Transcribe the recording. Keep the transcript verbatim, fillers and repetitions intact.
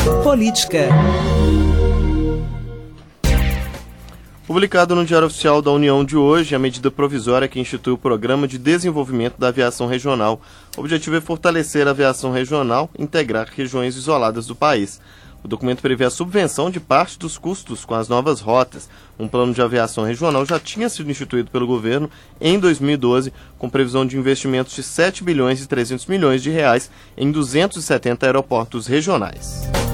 Política. Publicado no Diário Oficial da União de hoje, a medida provisória que institui o Programa de Desenvolvimento da Aviação Regional. O objetivo é fortalecer a aviação regional e integrar regiões isoladas do país. O documento prevê a subvenção de parte dos custos com as novas rotas. Um plano de aviação regional já tinha sido instituído pelo governo em dois mil e doze, com previsão de investimentos de sete bilhões e trezentos milhões de reais em duzentos e setenta aeroportos regionais.